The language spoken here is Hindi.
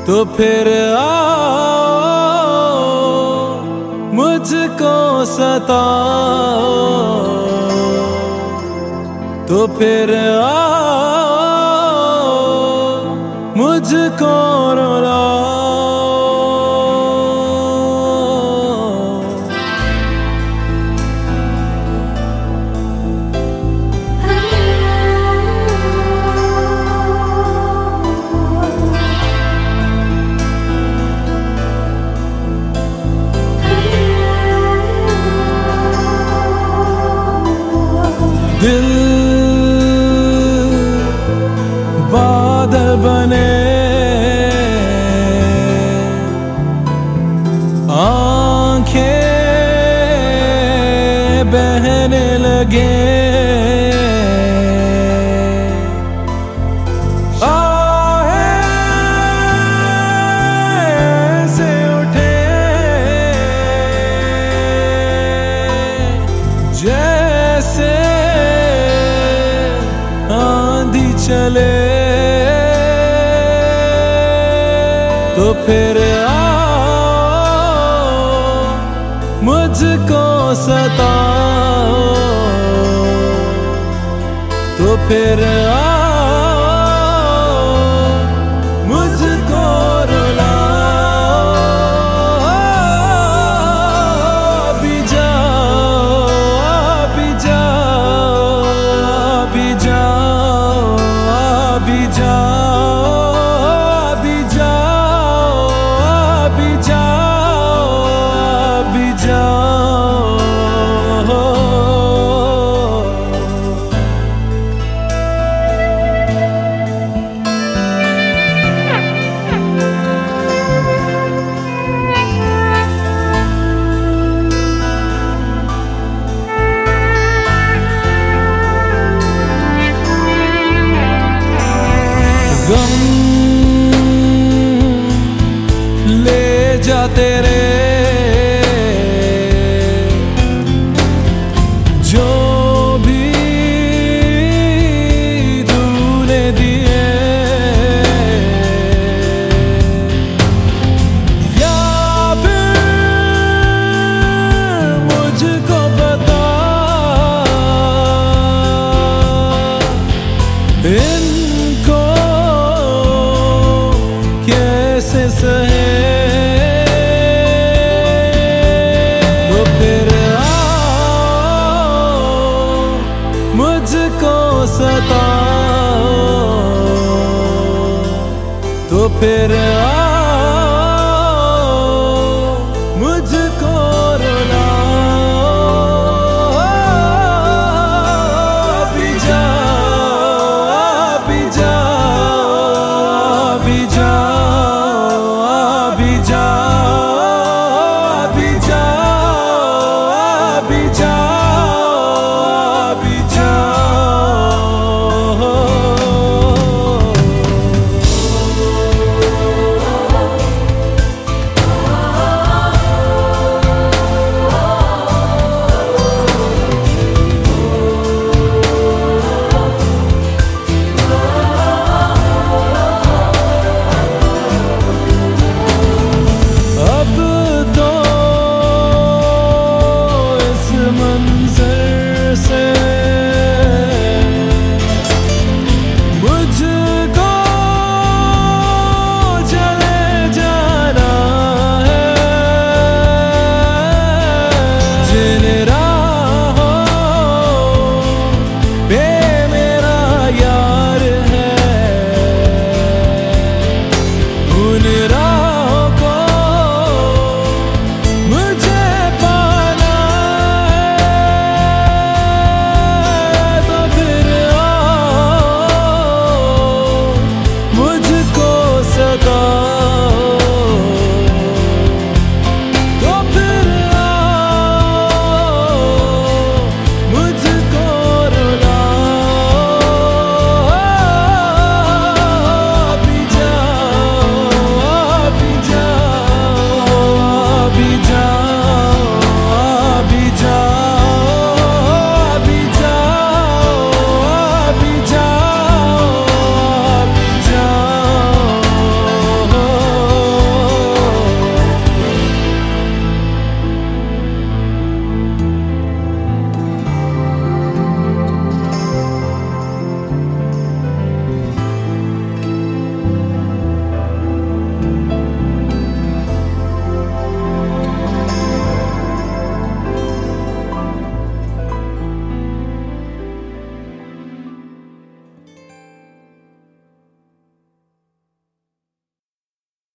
तो फिर आओ मुझको सताओ, तो फिर आओ मुझको रुलाओ। दिल बादल बने, आंखें बहने लगे, आहें से उठे जैसे आंधी चले, तो फिर आओ मुझको सताओ, तो फिर आओ मुझको रुलाओ। अभी जाओ, अभी जाओ, अभी जाओ, अभी जाओ, अभी जाओ, अभी जाओ, अभी जाओ। गम ले जा तेरे जो भी तूने दिए, या फिर मुझको बता इनको कैसे सहे, तो फिर आओ मुझको सताओ, तो फिर